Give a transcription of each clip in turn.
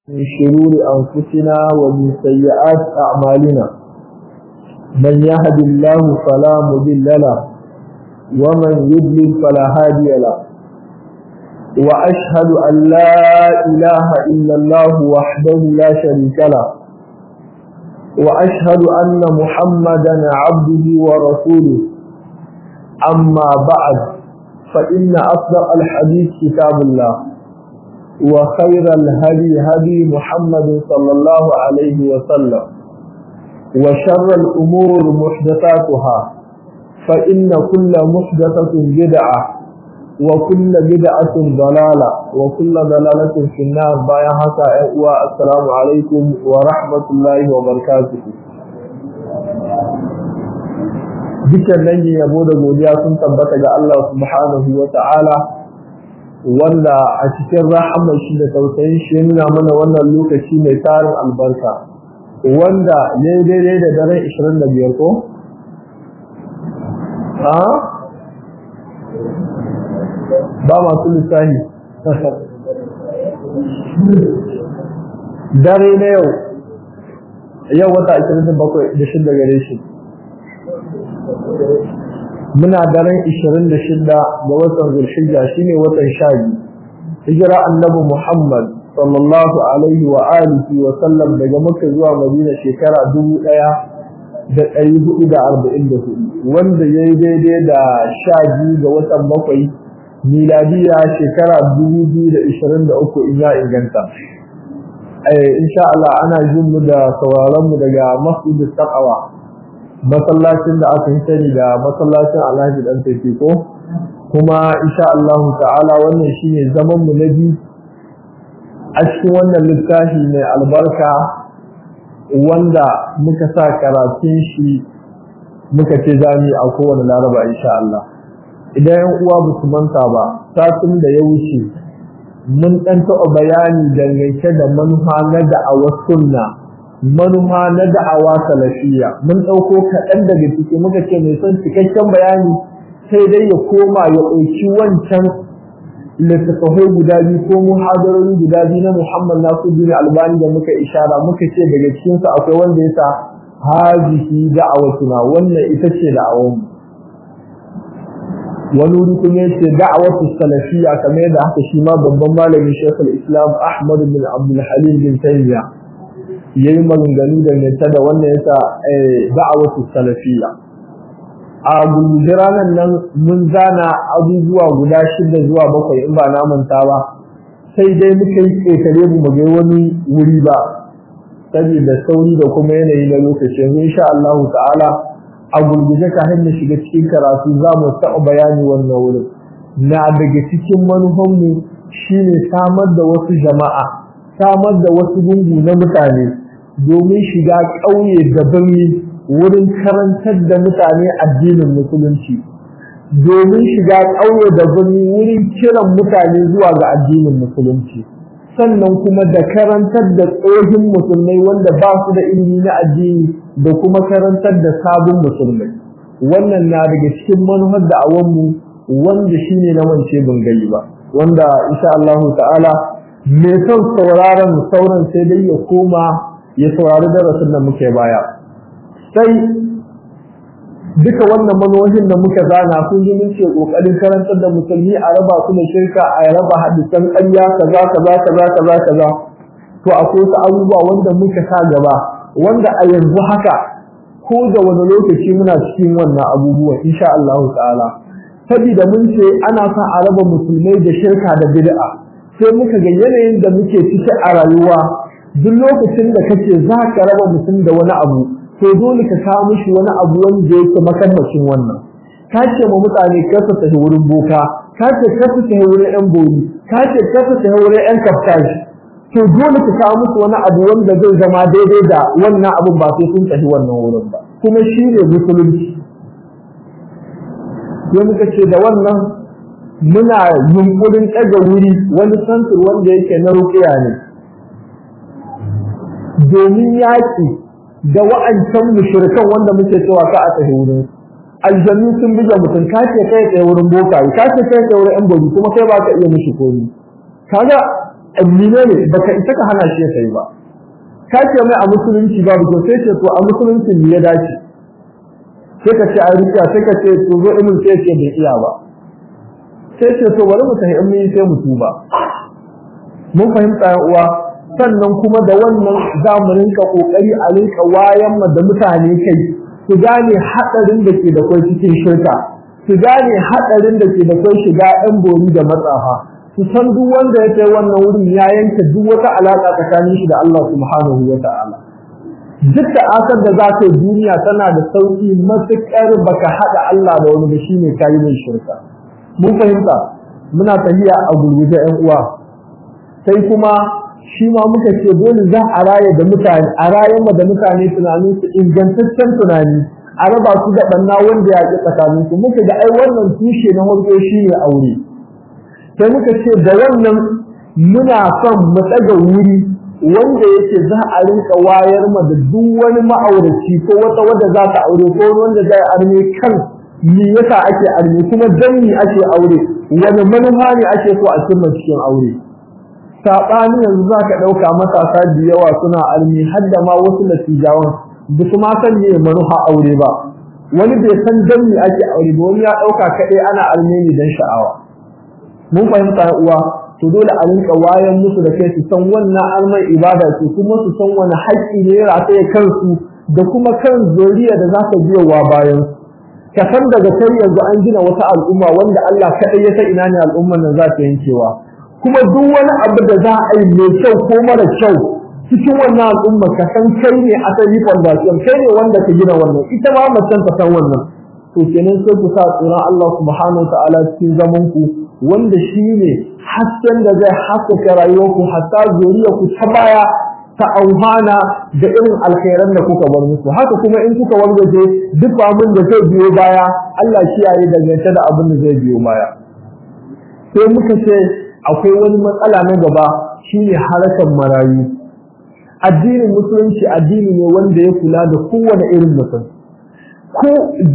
من شرور أنفسنا ومن سيئات أعمالنا من يهد الله فلا مضل له ومن يضلل فلا هادي له وأشهد أن لا إله إلا الله وحده لا شريك له وأشهد أن محمدا عبده ورسوله أما بعد فإن أصدق الحديث كتاب الله وخير الهدي هدي محمد صلى الله عليه وسلم وشر الأمور محدثاتها فإن كل محدثة بدعة وكل بدعة ضلالة وكل ضلالة في النار بايعها والسلام عليكم ورحمة الله وبركاته. dukkan dangi yabo da godiya sun tabbata ga Allah subhanahu wa ta'ala wanda a cikin rahama shi da tausayin shi yana mana wannan lokaci mai tarin albarka wanda ya yi daidai da daren 25 ko? ba masu lissahi dare na yau wata 27 gare shi muna daren 26 ga watan Zulhijja shine watan 12 hijira annabi Muhammad sallallahu alaihi wa alihi wa sallam daga Makka zuwa Madina shekara 1444 wanda yayi daidai da 12 ga watan 7 miladiya shekara 2023 in ya inganta insha Allah ana jin mu da sauraron mu daga Masjidut Taqwa masallacin da aka yi sani da masallacin Alhaji dan Tafi ko kuma insha Allah ta'ala wannan shine zaman mu na biyu a cikin wannan littafi mai albarka wanda muka sa karatun shi muka ce zami a kowane Laraba insha Allah idan yan uwa ba su manta ba satin da ya wuce mun dan taɓa bayani dangance da manufa na da'awar sunna manufa na da'awa salafiyya mun dauko kaɗan daga ciki muka ce mai son cikakken bayani sai dai ya koma ya ɗauki wancan littattafai guda biyu ko muhadarori guda biyu na Muhammad Nasiruddin Albani da muka ishara muka ce daga cikin su akwai wanda ya sa hazihi da'awatuna wannan ita ce da'awar mu wani wuri kuma yace da'awatu salafiyya kamar yadda haka shi ma babban malamin Sheikhul Islam Ahmad bin Abdul Halim bin Taymiyyah yayi maganganu da ne da wannan yasa da'awatu salafiyya a gurguranan nan mun zana abubuwa guda 6 zuwa 7 in ba na manta ba sai dai muka yi kokare mu ga wani wuri ba saboda sauri da kuma yanayi na lokaci insha Allah ta'ala a gurguje ka hanyar shiga cikin karatu za mu taɓa bayani wannan wurin na daga cikin manufanmu shine samar da wasu jama'a samar da wasu gungu na mutane domin shiga ƙauye da birni wurin karantar da mutane addinin musulunci domin shiga ƙauye da birni wurin kiran mutane zuwa ga addinin musulunci sannan kuma da karantar da tsohin musulmai wanda ba su da ilimi na addini da kuma karantar da sabon musulmai wannan na daga cikin manufar da awanmu wanda shine na wance ban gani ba wanda insha Allah ta'ala me son sauraron sauran sai dai ya koma ya saurari darasin da muke baya sai duka wannan manojin da muka zana sun yi mun ce kokarin karantar da musulmi a raba su da shirka a raba hadisan ƙarya kaza to akwai wasu abubuwa wanda muka sa gaba wanda a yanzu haka ko da wani lokaci muna cikin wannan abubuwa insha Allah ta'ala saboda mun ce ana sa a raba musulmai da shirka da bid'a sai muka ga yanayin da muke ciki a rayuwa duk lokacin da kace za ka raba mutum da wani abu to dole ka kawo mishi wani abu wanda yake makamacin wannan ka ce ma mutane kasa ta wurin boka ka ce kasa ta wurin yan bori ka ce kasa ta wurin yan kaftaji to dole ka kawo musu wani abu wanda zai zama daidai da wannan abun ba sai sun tafi wannan wurin ba kuma shi ne musulunci sai muka ce da wannan muna yunkurin ɗaga wuri wani santur wanda yake na rukiya ne domin yaƙi da wa'ancan mushrikan wanda muke cewa ka a tafi wurin aljannu sun buga mutum ka ce kai tsaye wurin bokaye ka ce kai tsaye wurin yan bobi kuma kai ba ka iya mishi komi kaga amina ne baka isa ka hana shi sai ba ka ce mai a musulunci babu to sai ce to a musulunci ne ya dace sai ka ce a rika sai ka ce to zo ilmin sai ce bai iya ba sai ce to bari mu tafi ilmi sai mu tuba mun fahimta uwa sannan kuma da wannan zamanin ka kokari a rinka wayan da mutane kai su gane hadarin da ke da kai cikin shirka su gane hadarin da ke da kai shiga ɗan bori da matsafa su san duk wanda ya kai wannan wurin ya yanke duk wata alaka tsakanin shi da Allah subhanahu wa ta'ala duk da asar da za ta duniya tana da sauki matuƙar baka hada Allah da wani da shine kai mai shirka mun fahimta muna tafiya a gurguje ɗan uwa sai kuma shi ma muka ce dole za a raye da mutane a rayen da mutane tunanin su ingantaccen tunani a raba su da banna wanda ya ki tsakanin su muka ga ai wannan tushe na farko shine aure sai muka ce da wannan muna son mu tsaga wuri wanda yake za a rinka wayar ma da duk wani ma'auraci ko wata wanda za ta aure ko wanda zai arme kan me yasa ake arme kuma dan me ake aure wani manufa ne ake so a cimma cikin aure sabani yanzu zaka dauka matasa da yawa suna arme har da ma wasu latijawan ba su ma san me manufa aure ba wani bai san dan me ake aure ba wani ya dauka kadai ana arme ne dan sha'awa mun fahimta uwa to dole a rinka wayan musu da kai su san wannan almai ibada ce kuma su san wani haƙƙi ne rataye kansu da kuma kan zuriya da za ta biyo wa bayan ka san daga kai yanzu an gina wata al'umma wanda Allah kadai ya san ina ne al'ummar nan za ta yankewa kuma duk wani abu da za a yi mai kyau ko mara kyau cikin wannan al'umma ka san kai ne asali foundation kai ne wanda ka gina wannan ita ma macen ta san wannan to kenan sai ku sa tsoron Allah subhanahu wa ta'ala cikin zaman ku wanda shine hasken da zai haskaka rayuwarku hatta zuriyarku ta baya ta auhana da irin alkhairan da kuka bar musu haka kuma in kuka wargaje duk abin da zai biyo baya Allah kiyaye dangance da abin da zai biyo baya sai muka ce akwai wani matsala na gaba shine harakan marayu addinin musulunci addini ne wanda ya kula da kowane irin mutum ko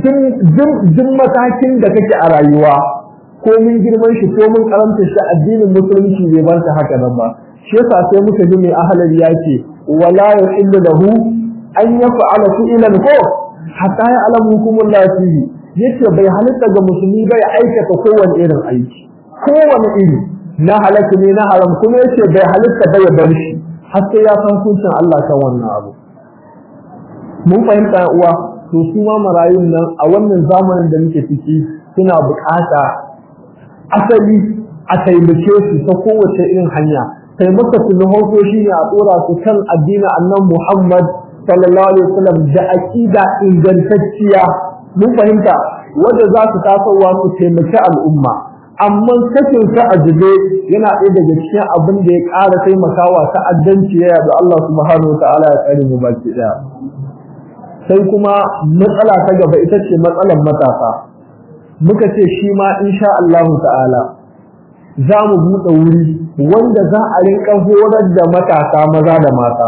jin matakin da kake a rayuwa ko mun girman shi ko mun karanta shi addinin musulunci bai banta haka nan ba shi yasa sai muka ji mai ahlal yake wala yuhillu lahu an yaf'ala fi'lan ko hatta ya'lamu hukumullah fihi yace bai halitta ga musulmi bai aikata kowane irin aiki kowane iri na halaka ne na haram kuma yace bai halitta bai bar shi har sai ya san hukuncin Allah kan wannan abu mun fahimta uwa to su ma marayun nan a wannan zamanin da muke ciki suna bukata asali a taimake su ta kowace irin hanya taimaka su na farko shine a tsora su kan addinin annabi Muhammad sallallahu alaihi wasallam da aqida ingantacciya mun fahimta wanda za su tasowa su taimaki al'umma amma sakin sa ajibe yana ɗaya daga cikin abin da ya ƙara taimakawa ta'addanci ya da Allah subhanahu wa ta'ala ya tsare mu baki daya sai kuma matsala ta gaba ita ce matsalar matasa muka ce shi ma insha Allah ta'ala za mu buɗe wuri wanda za a rinka horar da matasa maza da mata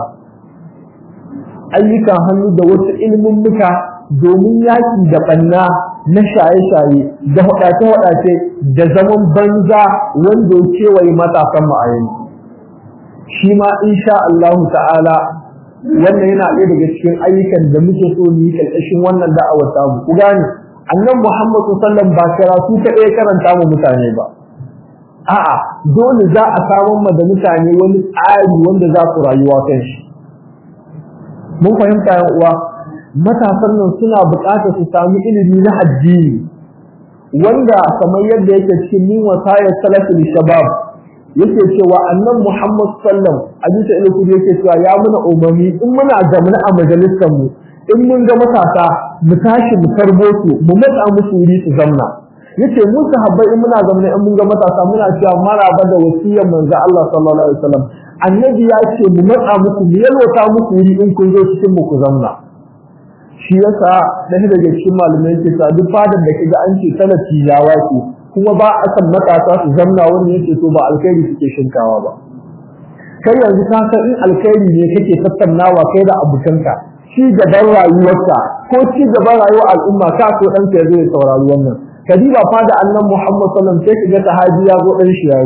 ayyukan hannu da wasu ilimin muka domin yaki da banna na shaye-shaye da hudace-hudace da zaman banza wanda ya kewaye matasan mu a yanzu shi ma insha Allah ta'ala wannan yana ɗaya daga cikin ayyukan da muke so mu yi ƙarƙashin wannan da'awar tamu ku gane annabi Muhammad sallallahu alaihi wasallam ba karatu kaɗai karanta mu mutane ba a'a dole za a samu da mutane wani tsari wanda za su rayuwa kan shi mun fahimta yan uwa matasan nan suna buƙatar su samu ilimi na addini wanda kamar yadda yake cikin min wasaya salafin shabab yake cewa annabi Muhammad sallallahu alaihi wasallam yake cewa ya muna umarni in muna zamana a majalisar mu in mun ga matasa mu tashi mu tarbo su mu matsa musu wuri su zamna yace mu sahabbai in muna zamna in mun ga matasa muna cewa maraba da wasiyar manzo Allah sallallahu alaihi wasallam annabi ya ce mu matsa musu mu yalwata musu wuri in kun zo cikin mu ku zamna shi yasa da daga cikin malamai yake ta duk fadar da kiga an ce talati yawa ce kuma ba a san matasa su zamna wani yake to ba alkhairi suke shinkawa ba kai yanzu ka san in alkhairi ne kake tattaunawa kai da abukanka ci gaban rayuwarka ko ci gaban rayuwar al'umma ka so dan ka zo ya saurari wannan kadiba fa da annabi Muhammad sallallahu alaihi wasallam sai kaga sahabi ya zo dan shi ya zo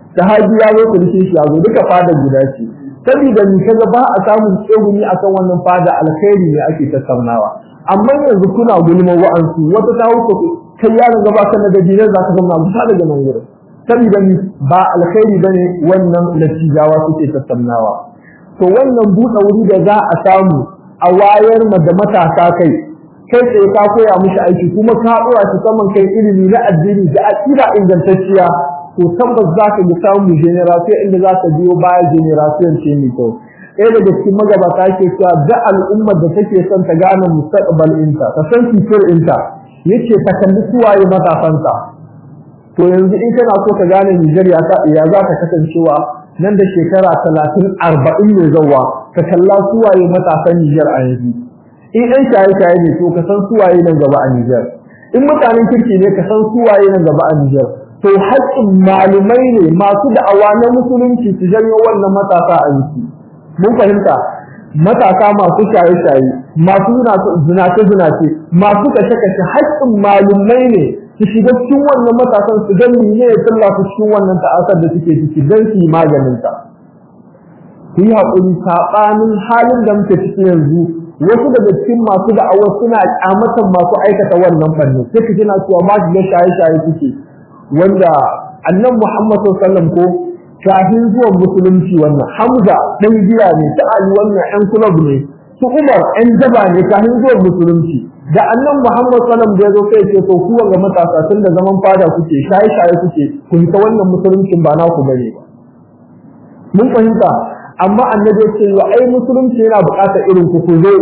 sahabi ya zo kulkin shi ya zo duka fada guda ce saboda ni kaga ba a samun tsegumi akan wannan fada alkhairi ne ake tattaunawa amma yanzu kuna gulma wa'ansu wata ta huko kai ya ga ba kan da dinar zaka zama musa daga nan gurin saboda ni ba alkhairi bane wannan natijawa suke tattaunawa to wannan buɗe wuri da za a samu a wayar da matasa kai sai ka koya mishi aiki kuma ka dora shi saman kai ilimi na addini da aqida ingantacciya to tabbas zaka ga samu generation inda zaka biyo baya generation ce mai kyau ɗaya daga cikin magabata ke cewa da al'ummar da take son ta gane mustaqbal inta ta san future inta yace ta kalli suwaye matafanta to yanzu in kana so ka gane Nigeria ya za ka kasancewa nan da shekara 30 40 ne zawa ka kalla suwaye matasan Niger a yanzu in ɗan shaye-shaye ne to ka san suwaye nan gaba a Niger in mutanen kirki ne ka san suwaye nan gaba a Niger to haƙƙin malumai ne masu da'awa na musulunci su janyo wannan matasa a yanzu mun fahimta matasa masu shaye-shaye masu zinace-zinace masu kashe-kashe haƙƙin malumai ne su shiga cikin wannan matasan su gani ne ya tsalla su cikin wannan ta'asar da suke ciki don su yi maganinta ku yi haƙuri saɓanin halin da muke ciki yanzu wasu daga cikin masu da'awa suna ƙyamatan masu aikata wannan fanni sai ka jina cewa ma shiga shaye-shaye suke wanda annan Muhammad sallallahu alaihi wasallam ko kafin zuwan musulunci wannan Hamza dan gira ne ta Ali wannan ɗan kulab ne su Umar ɗan daba ne kafin zuwan musulunci da annan Muhammad sallallahu alaihi wasallam da yazo sai ce to ku ga matasa tun da zaman fada kuke shaye-shaye kuke ku ta wannan musuluncin ba naku bane ba mun fahimta amma annabi ya ce wa ai musulunci yana buƙatar irin ku zo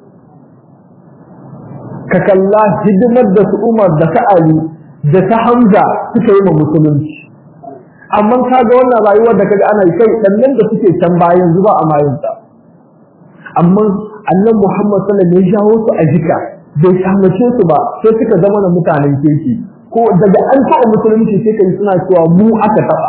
ka kalla hidimar da su Umar da ta Ali da ta Hamza suka yi ma musulunci amma kaga wannan rayuwar da kaga ana yi kai dannan da suke can bayan zuba a mayinta amma annabi Muhammad sallallahu alaihi wasallam ya jawo su a jika bai samace su ba sai suka zama da mutanen kirki ko daga an taɓa musulunci sai kai suna cewa mu aka taɓa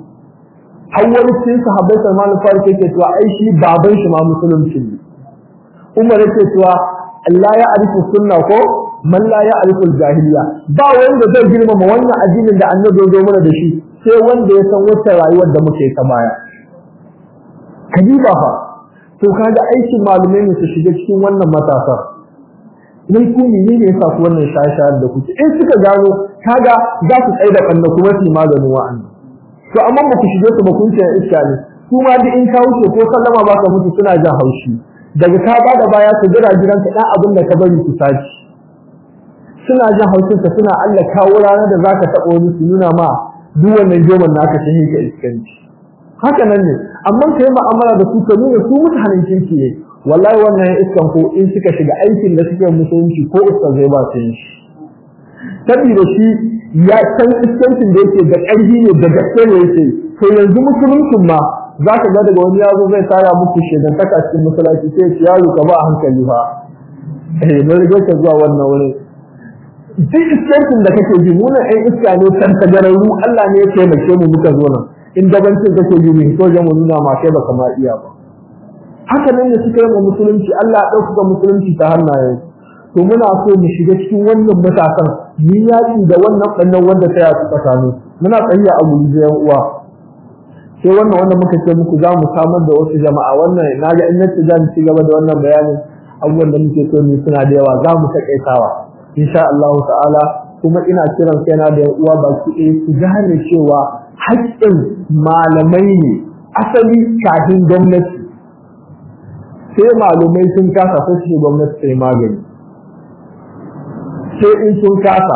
har wani cikin sahabbai Salman al-Farisi yake cewa ai shi baban shi ma musulunci ne Umar yake cewa Allah ya arifu sunna ko man la ya arifu jahiliya ba wanda zai girmama wannan addinin da annabi ya zo mana da shi sai wanda ya san wata rayuwar da muke ta baya kadiba fa to kaga aikin malumai ne su shiga cikin wannan matasa nan ku ne yasa ku wannan shashar da kuke in suka gano kaga za su tsaida kanna kuma su maganin wa'annan to amma ba ku shige su ba kun ce iska ne kuma duk in ka wuce ko sallama ba ka mutu suna jin haushi daga ka ba da baya su jira gidanka dan abin da ka bari su saci suna jin haushin ka suna Allah kawo ranar da zaka tabo ni su nuna ma duk wannan joman naka shi ne ka iskanci haka nan ne amma kai mu'amala da su ka nuna su mutanen kirki ne wallahi wannan iskan ko in suka shiga aikin da suke musulunci ko usta zai ba su shi saboda shi ya san iskancin da yake da ƙarfi ne da gaske ne yake to yanzu musuluncin ma za ka ga daga wani yazo zai tara muku shedan taka cikin musulunci sai ya yaro ka ba hankali fa mun riga ka zuwa wannan wurin duk iskancin da kake ji mu nan iska ne san ta gararu Allah ne ya taimake mu muka zo nan in dabancin kake ji ne to mu nuna ma kai baka ma iya ba haka nan ne suka yi musulunci Allah ya dauka musulunci ta hannaye to muna so mu shiga cikin wannan matasan ni yaki da wannan bannan wanda ta yasu tsakani muna tsayya a gurje yan uwa sai wannan muka ce muku za mu samar da wasu jama'a wannan naga in nace zan ci gaba da wannan bayanin abubuwan da muke so ne suna da yawa za mu takaitawa insha Allah ta'ala kuma ina kiran kaina da yan uwa baki ɗaya su gane cewa haƙƙin malamai ne asali kafin gwamnati sai malumai sun kasa sai su gwamnati sai magani sai in sun kasa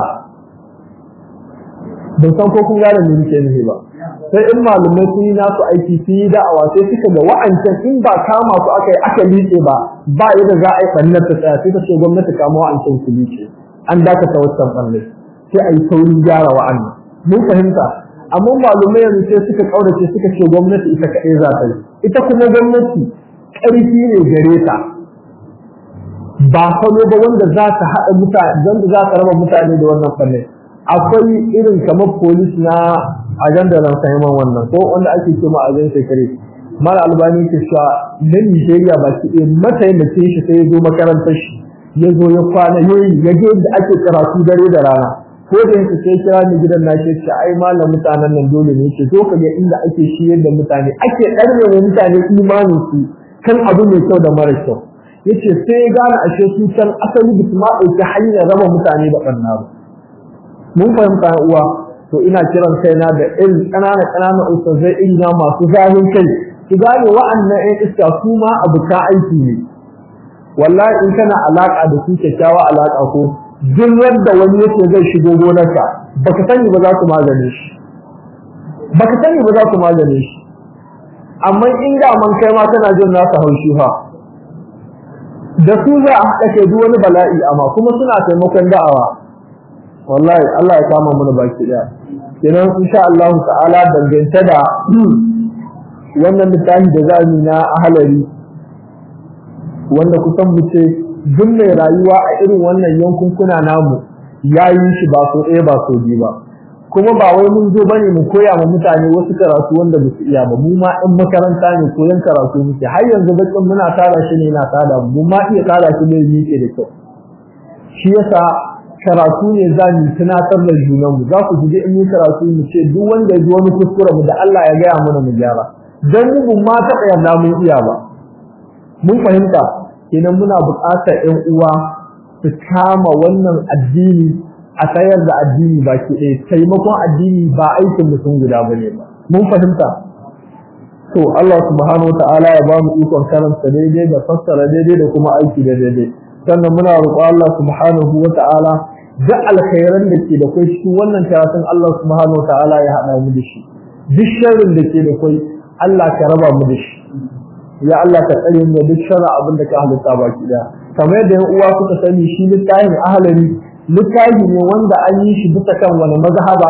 ban san ko kun gane me nake nufi ba sai in malumai sun yi nasu aiki sun yi da'awa sai suka ga wa'ancan in ba kama su aka liƙe ba yadda za a yi ɓannar ta tsaya sai ta ce gwamnati kama wa'ancan su liƙe an dakata wancan ɓannar sai a yi saurin gyara wa'annan mun fahimta amma malumai yanzu sai suka kaurace suka ce gwamnati ita kaɗai za ta yi ita kuma gwamnati ƙarfi ne gare ta ba salo ba wanda za ta haɗa mutane wanda za ta raba mutane da wannan fannin akwai irin kamar police na ajandar ran sahiman wannan ko wanda ake ce ma ajan shekare mala albani ke cewa na Nigeria ba ki mataimakin shi sai ya zo makarantar shi ya zo ya kwana ya ga yadda ake karatu dare da rana ko da yake sai kira ni gidan na ce ai malam mutanen nan dole ne ce to kaga inda ake shiyar da mutane ake ɗarme mutane imanin su kan abu mai kyau da mara kyau yace sai ya gane ashe su can asali bisu ma ɗauki hanyar raba mutane da ɓanna ba mun fahimta uwa to ina kiran kaina da irin ƙanana ustazai ina masu zahin kai ki gane wa'annan ƴan iska su ma abu ka aiki ne wallahi in kana alaka da su kyakkyawa alaka ko duk wanda wani yake zai shigo gonarka baka sani ba za ku magane shi amma in ga man kai ma kana jin nasa haushi fa da su za a haɗa kai duk wani bala'i amma kuma suna taimakon da'awa wallahi Allah ya kama mana baki daya kenan insha Allah ta'ala dangance da wannan misali da zamu na ahalari wanda kusan mu ce duk mai rayuwa a irin wannan yankunkuna namu yayi shi ba so ɗaya ba so biyu ba kuma ba wai mun zo bane mu koya ma mutane wasu karatu wanda ba su iya ba mu ma ɗan makaranta ne koyan karatu muke har yanzu bakin muna tara shi ne na tada mu ma iya tara shi ne yake da kyau shi yasa karatu ne za mu tunatar da junan mu za ku ji in yi karatu mu ce duk wanda ya ji wani kuskure mu da Allah ya gaya mana mu gyara dan mu ma taɓa yarda mun iya ba mun fahimta kenan muna buƙatar ƴan uwa su kama wannan addini a tsayar da addini baki ɗaya taimakon addini ba aikin mutum guda bane ba mun fahimta to Allah subhanahu wataala ya ba mu ikon karanta daidai da fassara daidai da kuma aiki da daidai sannan muna roƙo Allah subhanahu wataala da alkhairan da ke da kai cikin wannan karatun Allah subhanahu wataala ya haɗa mu da shi duk sharrin da ke da kai Allah ka raba mu da shi ya Allah ka tsare mu duk sharri abin da ka halitta baki ɗaya kamar yadda ƴan uwa suka sani shi littafin ahlari littafi ne wanda an yi shi bisa kan wani mazhaba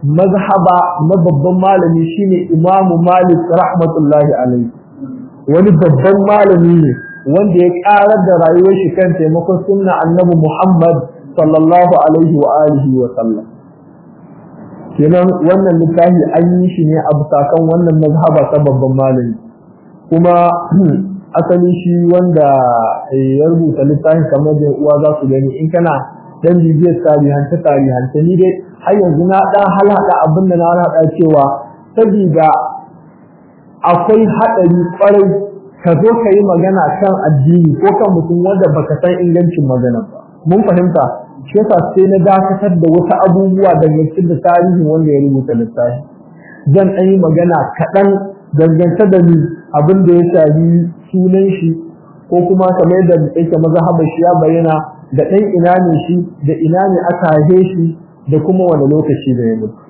na babban malami shine Imam Malik rahmatullahi alaihi wani babban malami ne wanda ya karar da rayuwar shi kan taimakon sunna Annabi Muhammad sallallahu alaihi wa alihi wa sallam kenan wannan littafi an yi shi ne a bisa kan wannan mazhaba ta babban malami kuma asali shi wanda ya rubuta littafin kamar da uwa za su gani in kana dan bibiyar tarihanta ni dai har yanzu na dan halaka abin da na halaka cewa saboda akwai hadari kwarai ka zo ka yi magana kan addini ko kan mutum wanda baka san ingancin magana ba mun fahimta shi yasa sai na dakatar da wasu abubuwa dangance da tarihin wanda ya rubuta littafi zan dan yi magana kaɗan dangance da ni abin da ya shafi sunan shi ko kuma kamar yadda yake mazhabar shi ya bayyana da ɗan ina ne shi da ina ne aka haife shi da kuma wani lokaci da ya mutu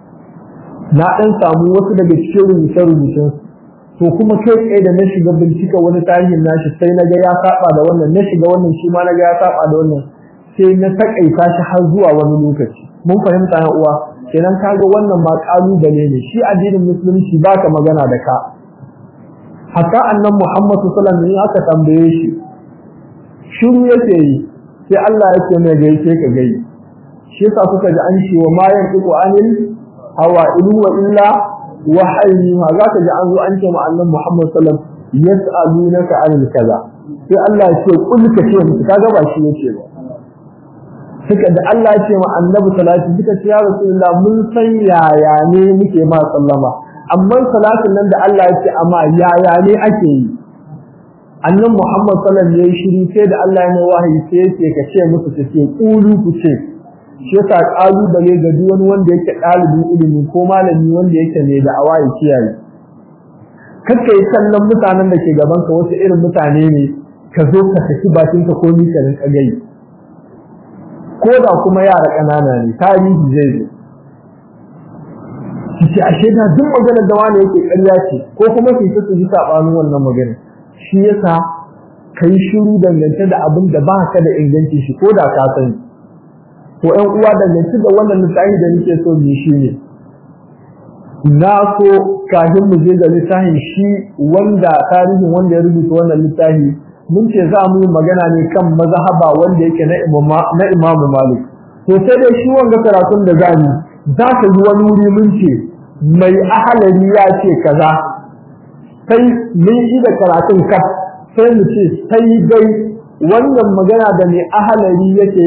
na ɗan samu wasu daga cikin rubuce-rubucen to kuma kai tsaye da na shiga bincika wani tarihin nashi sai na ga ya saba da wannan na shiga wannan shi ma na ga ya saba da wannan sai na takaita shi har zuwa wani lokaci mun fahimta ya uwa kenan kaga wannan ma kalubale ne shi addinin musulunci ba ka magana da ka hatta annabi Muhammad sallallahu alaihi wasallam aka tambaye shi shiru yake yi sai Allah yake mai gaishe ka gai shi yasa kuka ji an ce wa ma yantiqu anil hawa in huwa illa wahyi ma zaka ji an zo an ce ma annabi Muhammad sallallahu alaihi wasallam yas'alunaka anil kaza sai Allah ya ce kul ka ce musu kaga ba shi yake ba suka da Allah ya ce ma annabi sallallahu alaihi wasallam suka ce ya rasulullah mun san yaya ne muke ma sallama amma salatin nan da Allah ya ce amma yaya ne ake yi annabi Muhammad sallallahu alaihi wasallam yayi shiri sai da Allah ya mai wahayi sai yake ka ce musu ce kulu ku ce shi yasa kalubale ga duk wani wanda yake dalibin ilimi ko malami wanda yake ne da awayi kiyaye kake yi kallon mutanen da ke gaban ka wasu irin mutane ne ka zo ka saki bakin ka ko ni ka rinka gai ko da kuma yara kanana ne tarihi zai zo shi ashe da duk maganar da wani yake ƙarya ce ko kuma su ji sabanin wannan magana shi yasa kai shiru dangance da abin da ba ka da inganci shi ko da ka sani to ɗan uwa dangance da wannan littafi da nake so mu shi ne na so kafin mu je ga littafin shi wanda tarihin wanda ya rubuta wannan littafi mun ce za mu yi magana ne kan mazhaba wanda yake na Imam Malik to sai dai shi wanga karatun da zamu za ka yi wani wuri mun ce mai ahalari ya ce kaza sai mun yi da karatun kaf sai mu ce sai dai wannan magana da mai ahalari yake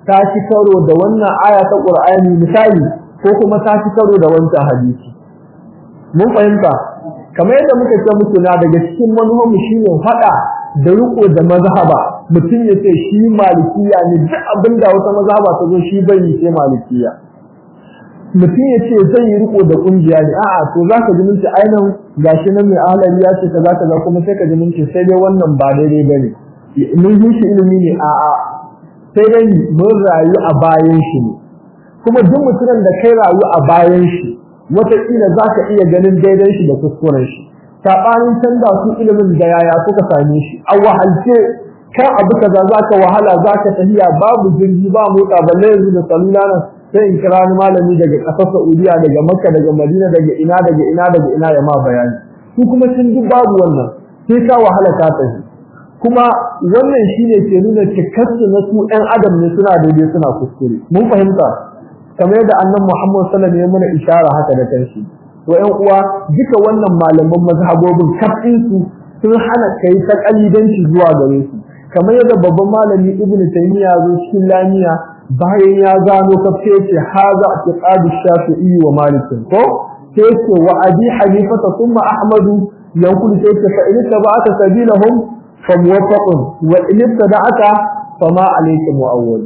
ta ci karo da wannan aya ta Qur'ani misali ko kuma ta ci karo da wancan hadisi mun fahimta kamar yadda muka ce muku na daga cikin manhajin mu shine fada da riko da mazhaba mutum ya ce shi malikiya ne duk abinda wata mazhaba ta zo shi bai yi sai malikiya mutum ya ce zai yi riko da kungiya ne a'a to zaka ji mun ce ainihin gashi nan mai ahlali ya ce kaza kaza kuma sai ka ji mun ce sai dai wannan ba daidai bane mun yi shi ilimi ne a'a sai dai mun rayu a bayan shi ne kuma duk mutumin da kai rayu a bayan shi wataƙila za ka iya ganin daidan shi da kuskuren shi saɓanin canza su ilimin da yaya suka same shi a wahalce kan abu kaza za ka wahala za ka tafiya babu jirgi ba mota balle yanzu da salula nan sai in kira wani malami daga ƙasar Saudiya daga Makka daga Madina daga ina ya ma bayani su kuma sun duk babu wannan sai ka wahala ka tafi kuma wannan shine ke nuna cikakku na su ɗan adam ne suna daidai suna kuskure mun fahimta kamar yadda annabi Muhammad sallallahu alaihi wasallam ya mana ishara haka da kanshi to ƴan uwa duka wannan malaman mazhabobin kafin su sun hana kai ta kalidanci zuwa gare su kamar yadda babban malami Ibn Taymiyyah zo cikin lamiya bayan ya gano kafe ce haza i'tiqadu Shafi'i wa Malik ko sai ce wa Abi Hanifa thumma Ahmad yanqul sai ce fa in tabata sabilahum fa muwaffaqun wa in ibtada'ata fama alayka mu'awwal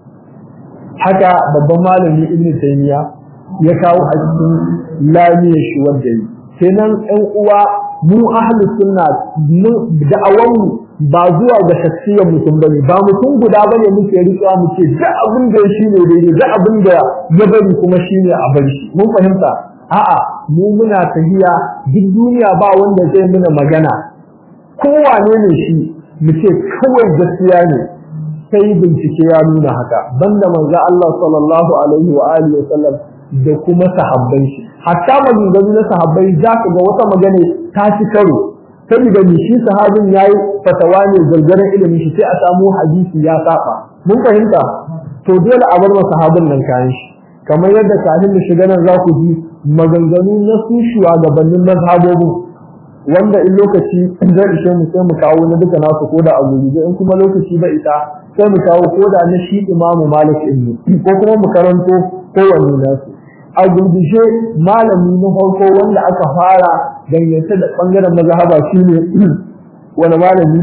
haka babban malami Ibn Taymiyyah ya kawo a cikin lamiyar shi wanda yi kenan ɗan uwa mu ahlus sunna da'awan ba zuwa ga shakhsiyar mutum bane ba mutum guda bane muke rikewa muke da abin da shi ne daidai da abin da ya bari kuma shine a bari shi mun fahimta a'a mu muna tahiya duk duniya ba wanda zai muna magana kowane ne shi muke kawai gaskiya ne sai bincike ya nuna haka banda manzo Allah sallallahu alaihi wa alihi wasallam da kuma sahabbai shi hatta maganganu na sahabbai zaka ga wata magana ta ci karo saboda shi sahabin yayi fatawa ne gargaran ilimin shi sai a samu hadisi ya saba mun fahimta to dole a bar sahabin nan kayan shi kamar yadda kafin mu shiga nan za ku ji maganganu na su shugabannin mazhabobin wanda in lokaci zai ishe mu sai mu kawo na duka nasu ko da abu in kuma lokaci ba ita sai mu kawo ko da na shi Imam Malik ibn ko kuma mu karanto kowanne nasu a gurgushe malami na farko wanda aka fara dangance da bangaren mazhaba shine wani malami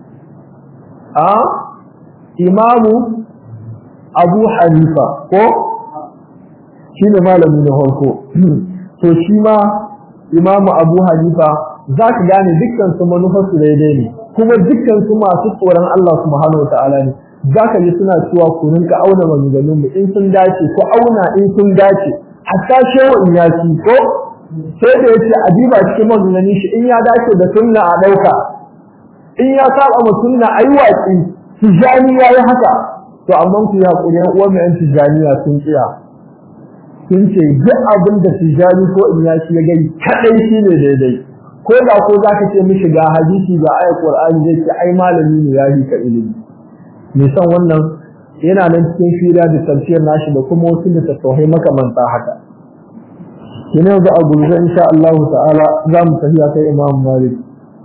Imam Abu Hanifa ko shine malami na farko to shi ma Imam Abu Hanifa zaka gane dukkan su manufarsu daidai ne kuma dukkan su masu tsoron Allah subhanahu wataala ne zaka ji suna cewa ku rinka auna maganganun mu in sun dace ko auna in sun dace hatta shehu in ya ci ko sai da yace adiba cikin maganganun shi in ya dace da sunna a dauka in ya saba ma sunna ayi watsi tijani yayi haka to amma ku ya kuri uwa mai tijaniya sun tsaya sun ce duk abin da tijani ko in ya ci ya gani kadai shine daidai ko da ko zaka ce mishi ga hadisi ga ayat Qur'ani zai ce ai malami ne yayi ka ilimi me san wannan yana nan cikin fira da tafsir nashi da kuma wasu da tauhid makamanta haka kina ga abu da insha Allah ta'ala za mu tafiya kai Imam Malik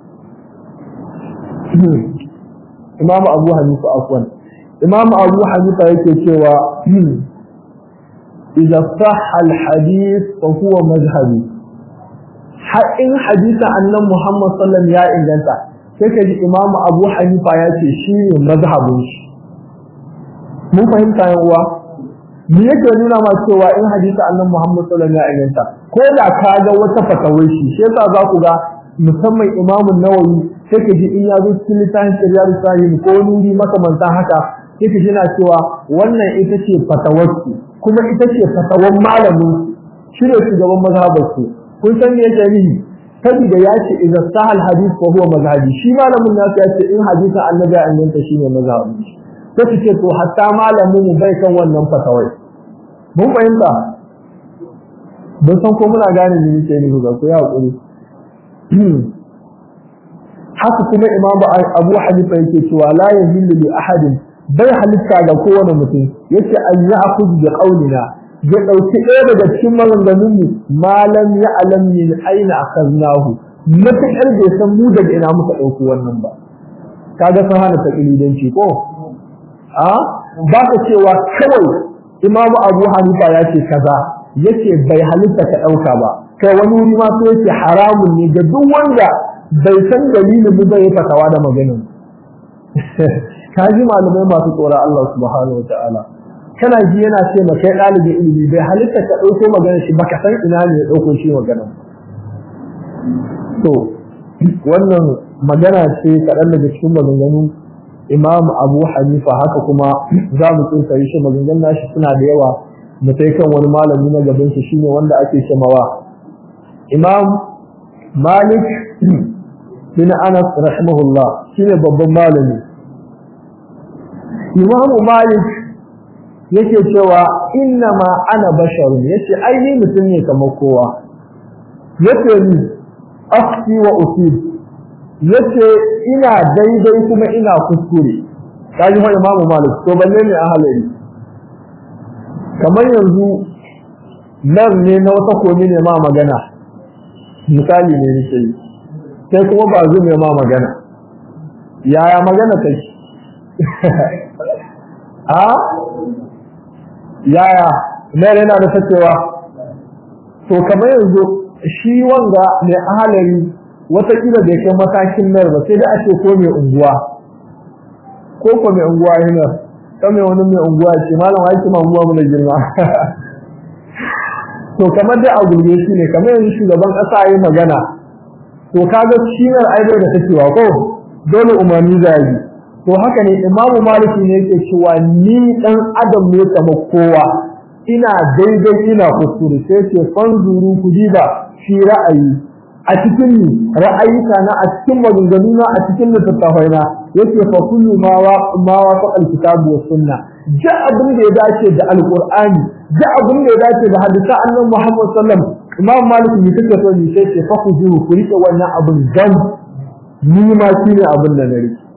Imam Abu Hanifa afwan Imam Abu Hanifa yake cewa idza sahha al-hadith fa huwa madhhabi in hadisa annan Muhammad sallallahu alaihi wasallam ya inganta sai kaji Imam Abu Hanifa ya ce shine mazhabin shi mun fahimta yan uwa me yake nuna ma cewa in hadisa annan Muhammad sallallahu alaihi wasallam ya inganta ko da ka ga wata fatawai shi sai yasa za ku ga musamman Imam Nawawi sai kaji in ya zo cikin littafin Riyadus Salihin ko nuri makamantan haka sai kaji na cewa wannan ita ce fatawarsu kuma ita ce fatawan malamin shi ne shugaban mazhabarsu kun san me yake nihi saboda ya ce idan sahal hadith fa huwa mazhabi shi malamin nasu ya ce in hadisin annabi an yanta shine mazhabi sai su ce to hatta malamin mu bai kan wannan fatawai mun fahimta ban san ko muna gane me yake nihi ba ko ya hakuri haka kuma imamu Abu Hanifa yake cewa la yahillu li ahadin bai halitta ga kowane mutum yace an ya'khudh bi qawlina ya dauki ɗaya daga cikin maganganun mu malam ya alam min aina akhadnahu mutakar bai san mu daga ina muka dauko wannan ba kaga sun hana takilidanci ko ba ka cewa kawai Imam Abu Hanifa ya ce kaza yace bai halitta ka dauka ba kai wani wuri ma sai yace haramun ne ga duk wanda bai san dalilin da zai fatawa da maganin kaji malamai masu tsoron Allah subhanahu wataala kana ji yana ce ma kai dalibin ilimi bai halitta ka dauko maganar shi baka san ina ne ya dauko shi maganar to wannan magana ce kaɗan daga cikin maganganun Imam Abu Hanifa haka kuma za mu tsinta shi maganganun nashi suna da yawa mu sai kan wani malami na gaban shi shine wanda ake cewa Imam Malik bin Anas rahimahullah shine babban malami Imam Malik yake cewa inna ma ana basharun yace ai ni mutum ne kamar kowa yace ni afti wa usib yace ina daidai kuma ina kuskure kaji fa Imam Malik to balle ne ahalari kamar yanzu nan ne na wata komi ne ma magana misali ne nake yi sai kuma ba zu ne ma magana yaya magana take a yaya ne yana da tacewa to kamar yanzu shi wanga mai ahalari wata kila da yake matakin nar ba sai da ake ko mai unguwa ko mai unguwa yana kamar wani mai unguwa ce malam wai kuma unguwa mun girma to kamar da agurbe shi ne kamar yanzu shugaban kasa yayin magana to kaga shinar aido da takewa ko dole umarni zai to haka ne Imam Malik ne yake cewa ni dan adam ne kamar kowa ina daidai ina kuskure sai ce fanzuru kudiba shi ra'ayi a cikin ra'ayika na a cikin maganganuna a cikin littattafaina yake fa kullu ma wa al-kitabu was sunna ja abin da ya dace da alqur'ani ja abin da ya dace da hadisi annabi Muhammad sallallahu alaihi wasallam Imam Malik ne take so ni sai ce fa kujuru ku rike wannan abin dan ni ma shine abin da na rike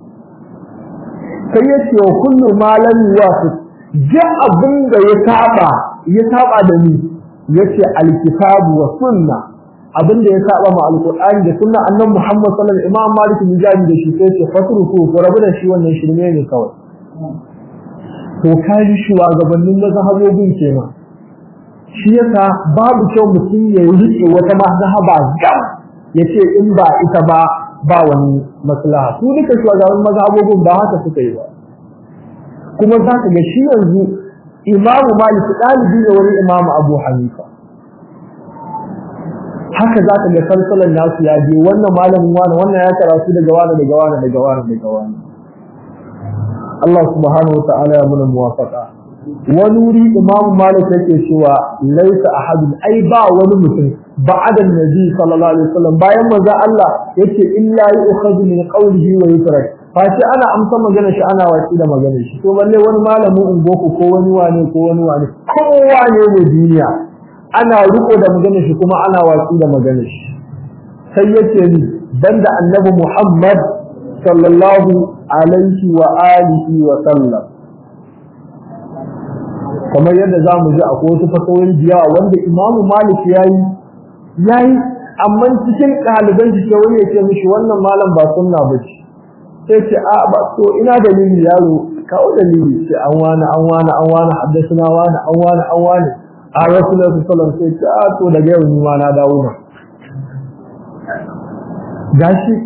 sai yace wa kullu ma lam yuwafiq ja abin da ya saba da ni yace al-kitabu was sunna abin da ya saba ma alqur'ani da sunna annabi Muhammad sallallahu alaihi wasallam Imam Malik bin Jami da shi sai ce fatruku ko rabu da shi wannan shirme ne kawai to kai shi wa gabanin mazhabobin kenan shi yasa babu kyau mutum ya rike wata mazhaba gam yace in ba ita ba wani maslaha su duka shugaban mazhabobin ba haka suka yi ba kuma zaka ga shi yanzu Imam Malik dalibi ne wani Imam Abu Hanifa haka za ka ga salsalan nasu ya je wannan malamin wani wannan ya karatu daga wani Allah subhanahu wataala ya muna muwafaqa wani wuri Imam Malik yake cewa laisa ahadun ai ba wani mutum ba'da annabi sallallahu alaihi wasallam bayan manzo Allah yace illa yu'khadhu min qawlihi wa yutrak fashi ana amsa magana shi ana watsi da magana shi to balle wani malamin ungoku ko wani wane kowa ne duniya ana riko da maganar shi kuma ana watsi da maganar shi sai yace ni banda annabi Muhammad sallallahu alaihi wa alihi wa sallam kamar yadda zamu ji akwai wasu fatawoyin biya wanda Imam Malik yayi amma cikin ɗaliban shi ke wani yace mishi wannan malam ba sunna bace sai ce a ba to ina dalili yaro kawo dalili sai an wani haddathana wani a Rasulullah sallallahu alaihi wasallam sai to daga yau ni ma na dawo na gashi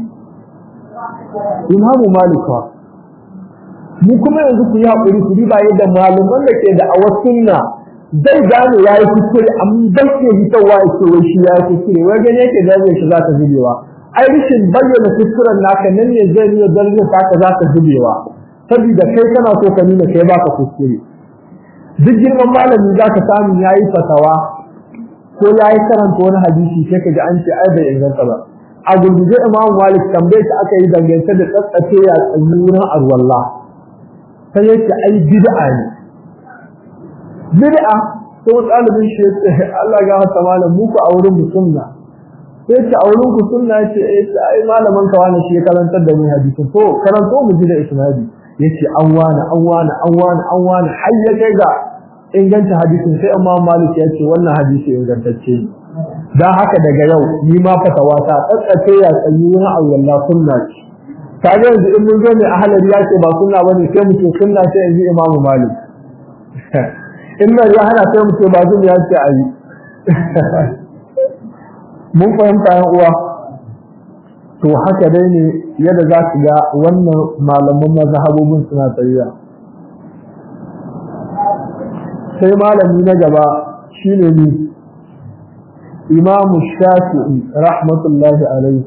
Imam Malik mu kuma yanzu ku yi hakuri ku ba yadda malaman da ke da awasunna zai gane yayi kuskure amma bai ke hitawa yake wai shi yayi kuskure wai gane yake da zai shi za ta zubewa ai rishin bayyana kuskuren naka nan ne zai yi darajar ka za ta zubewa saboda kai kana so ka nuna kai baka kuskure duk girman malami za ka samu yayi fatawa ko yayi karanta wani hadisi sai ka ji an ce ai bai inganta ba a gurguje Imam Malik tambaye shi aka yi dangance da tsatsace ya tsayyuran arwallah sai yace ai bid'a ne to talibin shi Allah ga hasa malam mu ku a wurin sunna sai ce a wurin ku sunna ce ai malaman ka wani shi ya karantar da mu hadisi to karanto mu ji da isnadi yace an wani har ya kai ga inganta hadisin sai Imam Malik ya ce wannan hadisi ingantacce ne dan haka daga yau ni ma fatawa ta tsatsace ya tsayi na Allah sunna ce kaga yanzu in mun zo ne ahlari ya ce ba sunna bane sai mu ce sunna sai yanzu Imam Malik in mai ya hana sai mu ce ba sunna ya ce ayi mun fahimta yan uwa to haka dai ne yadda za ku ga wannan malaman mazhabobin suna tsariya sai malami na gaba shine ni Imam Shafi'i rahmatullahi alaihi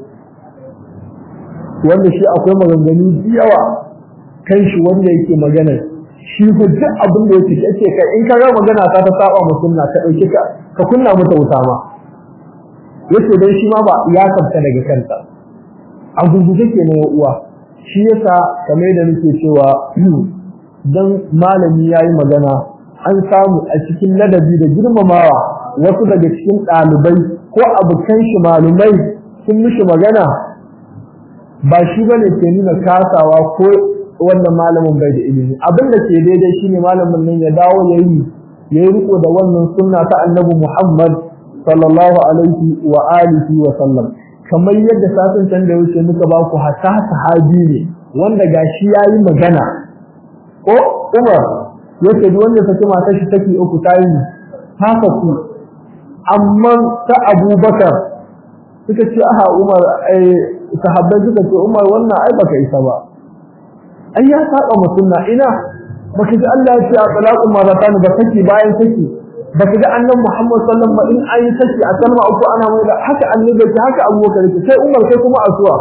wanda shi akwai maganganu yawa kan shi wanda yake magana shi hujja abin da yake kai in ka ga magana ta saba mu sunna ka dauke ka kunna mata wuta ma yace dai shi ma ba ya kabta daga kanta a gurguje kenan uwa shi yasa kamar da nake cewa dan malami yayi magana an samu a cikin ladabi da girmamawa wasu daga cikin dalibai ko abukan shi malumai sun mishi magana ba shi bane ke nuna kasawa ko wannan malamin bai da ilimi abin da ke daidai shine malamin nan ya dawo yayi riko da wannan sunna ta Annabi Muhammad sallallahu alaihi wa alihi wa sallam kamar yadda satin can da wuce muka ba ku hata sahabi ne wanda gashi yayi magana ko Umar yace duk wanda saki matar shi take uku tayi haka ku amma ta Abubakar suka ce aha Umar sahabbai suka ce Umar wannan ai baka isa ba ai ya saba mu sunna ina baka ji Allah ya ce a talaqu maratan ba saki bayan saki baka ji annabi Muhammad sallallahu alaihi wasallam in ayi saki a kalma uku ana mai da haka annabi ce haka Abubakar ce sai Umar sai kuma asuwa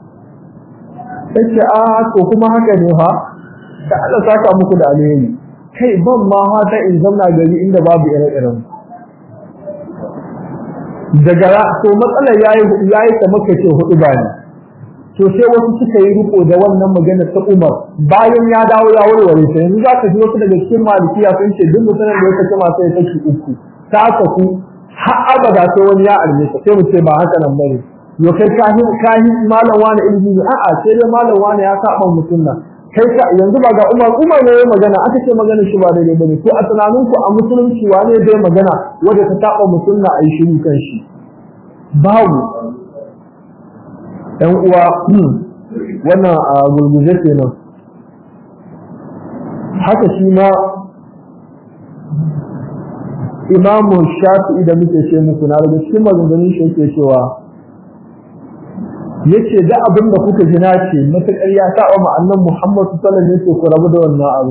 sai a to kuma haka ne fa da Allah saka muku da alheri kai ban ma hata in zamna gari inda babu ire-iren daga to matsalar yayi kamar kace hudu bani to sai wasu suka yi riko da wannan magana ta Umar bayan ya dawo ya warware ta yanzu za ka ji wasu daga cikin malikiya sun ce duk mutanen da ya kace masa ya kashi uku ta ku har abada sai wani ya arme ta sai mu ce ba haka nan bane yo kai kahi malam wani ilimi a'a sai dai malam wani ya saba mutunna kai ka yanzu ba ga Umar ne magana aka ce magana shi ba daidai bane to a tunanin ku a musulunci wane dai magana wanda ta saba mutunna ai shiru kan shi babu ɗan uwa wannan a gurguje kenan haka shi ma Imam Shafi'i da muke ce muku na daga cikin maganganun shi yake cewa yace da abin da kuka ji na ce matakar ya saba ma annabi Muhammad sallallahu alaihi wasallam ku rabu da wannan abu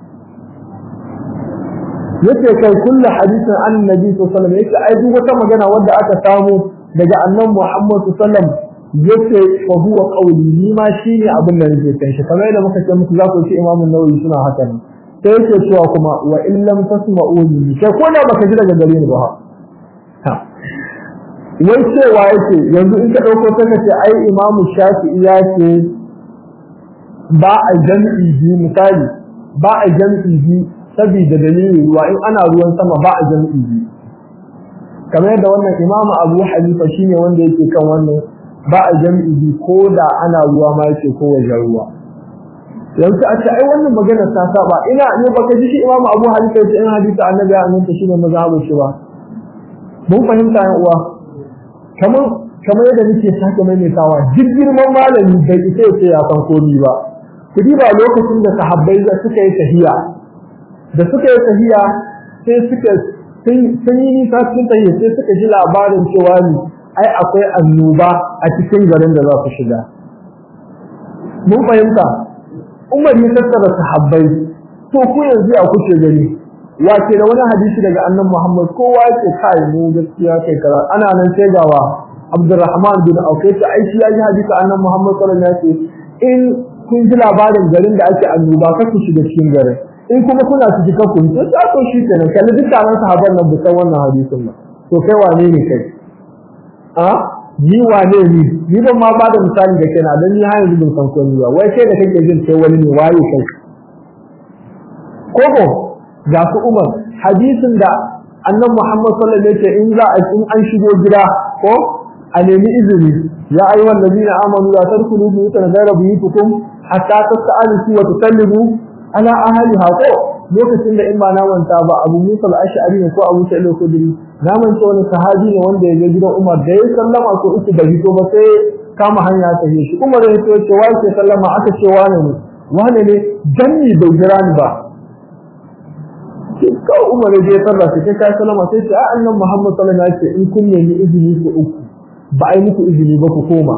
yace kai kullu hadisin annabi sallallahu alaihi wasallam yace ai duk wata magana wanda aka samu daga annabi Muhammad sallallahu alaihi wasallam yace fa huwa qawli ni ma shine abin da nake kai shi kamar yadda muka ce muku za ku ci Imam an-Nawawi suna haka ne sai yake cewa kuma wa in lam tasma'uni kai ko da baka ji daga gare ni ba ha wai cewa yake yanzu in ka dauko sai ka ce ai Imam Shafi'i ya ce ba a jami'i bi misali ba a jami'i bi saboda dalili ruwa in ana ruwan sama ba a jami'i bi kamar yadda wannan Imam Abu Hanifa shine wanda yake kan wannan ba a jami'i bi ko da ana ruwa ma yake ko wajen ruwa yanzu a ce ai wannan magana ta saba ina ne baka ji shi Imam Abu Hanifa yace in hadisi annabi ya aminta shine mazhabu shi ba mun fahimta yan uwa kamar yadda nake sake maimaitawa girman malami bai isa yace ya san komai ba kudi ba lokacin da sahabbai da suka yi tahiya sai sun yi nisa cikin tahiya sai suka ji labarin cewa ni ai akwai annoba a cikin garin da za su shiga mun fahimta Umar ya tattara sahabbai to ku yanzu a kuce gani wace da wani hadisi daga annabi Muhammad kowa yake kai mu gaskiya kai kaza ana nan sai gawa Abdurrahman bin Auf ta aiki ya ji hadisi annabi Muhammad sallallahu alaihi wasallam in kun ji labarin garin da ake annoba ka ku shiga cikin garin in kuma kuna ciki ka kun to shi kenan kalli dukkan sahabban nan bisan wannan hadisin ba to kai wane ne kai ni wane ni ban ma ba da misali da kaina dan ni har yanzu ban san komai ba wai kai da kake jin sai wani ne waye kai koko ga su Umar hadisin da annabi Muhammad sallallahu alaihi wasallam in za a in an shigo gida ko a nemi izini ya ayyuhal ladina amanu la tadkhulu buyutan ghayra buyutikum hatta tasta'anisu wa tusallimu ala ahliha ko lokacin da in ba na manta ba Abu Musa al-Ash'ari ko Abu Sa'id al-Khudri na manta wani sahabi ne wanda ya ga gidan Umar da ya sallama ko uku da hito ba sai kama hanya ta yi shi kuma zai so ce wai ke sallama aka ce wane ne danni bai jira ni ba ka Umar je sarra sai kai sallama sai ce annabi Muhammad sallallahu alaihi wasallam in kun nemi izini ku uku ba ai muku izini ba ku koma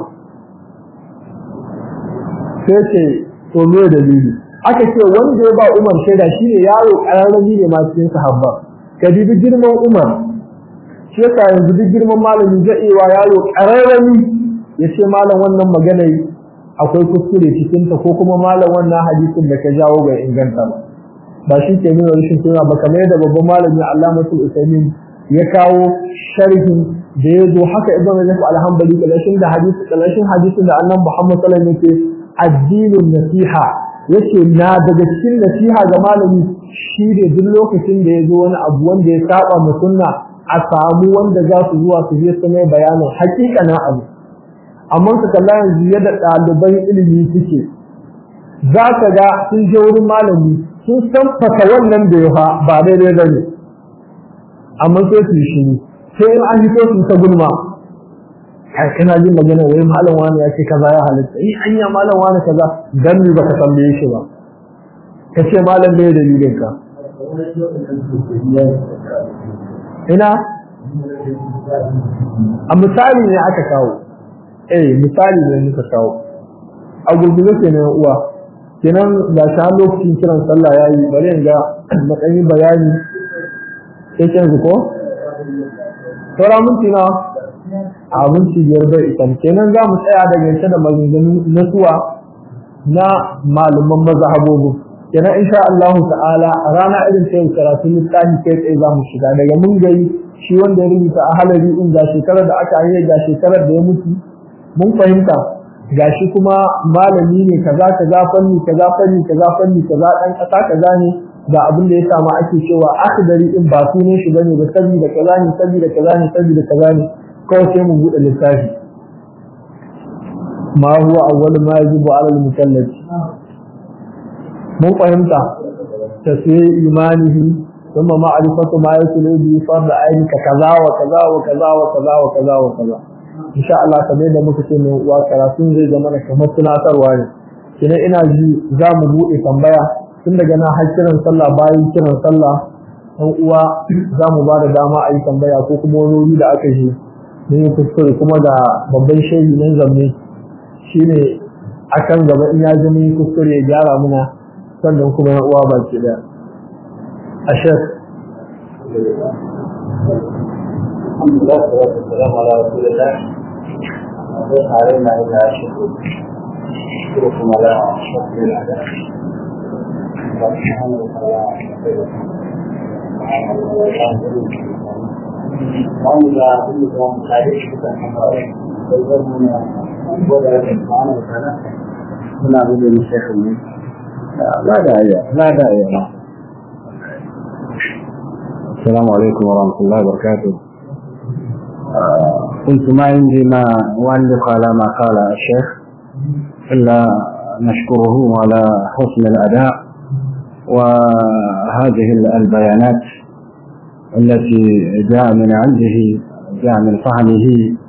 sai ce to me dalili aka ce wanda ya ba Umar shaida shine yaro kararrabi ne ma cikin sahabba kadibi girman Umar shi yasa yanzu duk girman malami zai yi wa yaro kararrabi ya ce malam wannan magana akwai kuskure cikin ta ko kuma malam wannan hadisin da ka jawo ga inganta ba shi ke nuna rashin suna ba kamar yadda babban malami Allamatul Usaimin ya kawo sharhin da ya zo haka Ibn Rajab al-Hanbali kalashin hadisin da Annabi Muhammad sallallahu alaihi wasallam yake addinin nasiha yake na daga cikin nasiha ga malami shi ne duk lokacin da ya zo wani abu wanda ya saba mu sunna a samu wanda za su zuwa su je su mai bayanin hakikanin abu amma ka kalla yanzu yadda ɗaliban ilimi suke za ka ga sun je wurin malami sun san fata wannan da ya ba daidai ba ne amma sai su yi shi sai in an hito su ta gulma ai kana jin magana wai malam wani ya ce kaza ya halitta anya malam wani kaza dan ni baka tambaye shi ba kace malam bai dalilin ka ina a misali ne aka kawo misali ne muka kawo a gurgurde kenan uwa kenan da ta lokacin kiran sallah yayi bari in ga matsayin bayani sai kan ko sauran minti na abinci biyar bai isa kenan za mu tsaya daga yanke da maganganu na suwa na malaman mazhabobi kenan insha Allah ta'ala a rana irin ta karatu littafi kai tsaye za mu shiga daga mun gari shi wanda ya rubuta a halari in ga shekarar da aka yi ga shekarar da ya mutu mun fahimta gashi kuma malami ne kaza fanni kaza dan kasa kaza ne ga abin da ya samu ake cewa akhdari in ba sunan shi bane ba saboda kaza ne kawai sai mu buɗe littafi ma huwa awwal ma yajibu ala al-mukallaf mun fahimta tasiri imanihi thumma ma'rifatu ma yasulu bi fard ayyuka kaza wa kaza insha Allah kamar da muka ce mai uwa karatun zai zama kamar tunatarwa ne kina ina ji za mu buɗe tambaya tun daga na har kiran sallah bayan kiran sallah ɗan uwa za mu ba da dama a yi tambaya ko kuma wani wuri da aka yi ne kuskure kuma ga babban shehi nan zamme shine akan gaba in ya ji mun kuskure ya gyara muna sannan kuma ya uwa baki da ashar alhamdulillah wa salamu ala rasulillah wa alaina ila shukru kuma la shukru ala وأنا أقول لهم خارج كتاب فيقولون ولا سبحانه وتعالى هنا بدون الشيخ لا داعي السلام عليكم ورحمة الله وبركاته. قلت ما عندي ما أعلق على ما قال الشيخ إلا نشكره على حسن الأداء وهذه البيانات التي جاء من عنده جاء من فهمه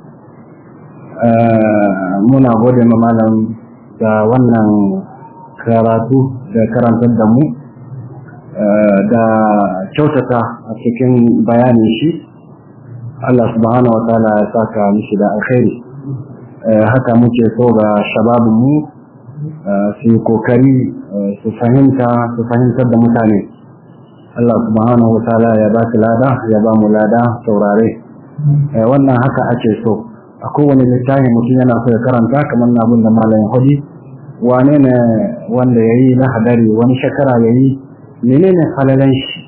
muna gode ma malam da wannan karatu da karantar da mu da kyautata a cikin bayanin shi. Allah subhanahu wa ta'ala ya saka mishi da alkhairi. Haka muke so ga shababin mu su kokari su fahimtar da mutane. Allah subhanahu wa ta'ala ya ba su lada ya ba mu lada saurare. Wannan haka ake so. A kowane littafi mutum yana so ya karanta kamar na abin da malamin hudi wane ne wanda ya yi na hadari wani shekara ya yi menene falalan shi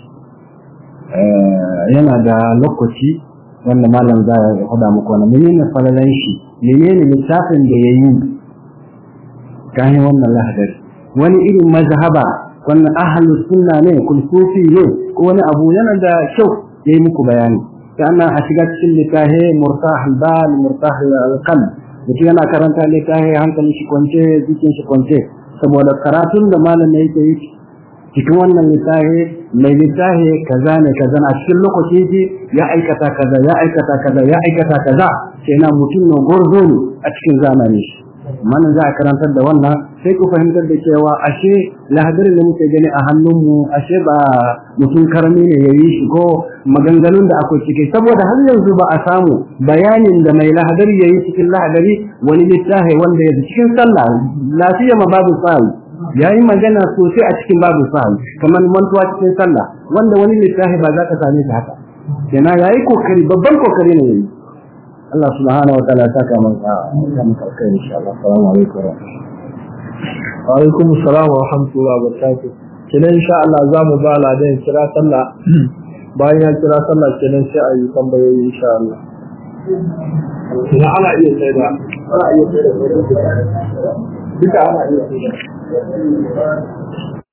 yana da lokaci wanda malam za ya huda muku wani menene falalan shi menene littafin da ya yi kayan wannan lahadari wani irin mazhaba wannan ahlus sunna ne kulsufi ne ko wani abu yana da kyau ya yi muku bayani كأن أشجعت لكاه مرتاح البال مرتاح القلب وكي أنا كرنت لكاه هنك مش كونجة ذيك مش كونجة سبوا القراتون لما لنا يكيد cikin wannan littafi mai littafi kaza ne kaza a cikin lokaci ji ya aikata kaza ya aikata kaza ya aikata kaza kenan mutum ne gorzo ne a cikin zamani shi manan za a karantar da wannan sai ku fahimtar da cewa ashe lahadarin da muke gani a hannunmu ashe ba mutum karami ne ya yi shi ko maganganun da akwai ciki saboda har yanzu ba a samu bayanin da mai lahadari ya yi cikin lahadari wani littafi wanda ya cikin sallah lafiya ma babu sa'i ya yi magana sosai a cikin babu sa'i kamar mantuwa cikin sallah wanda wani littafi ba za ka same shi haka kenan ya yi kokari babban kokari ne ya yi Allah subhanahu wa ta'ala ta kama kai insha Allah. Assalamu alaikum wa alaikum assalam wa rahmatullahi wa barakatuh. Kenan insha Allah za mu ba ladan kira sallah bayan ya kira sallah kenan sai a yi tambayoyi insha Allah. Kenan ana iya sai da duka ana iya sai da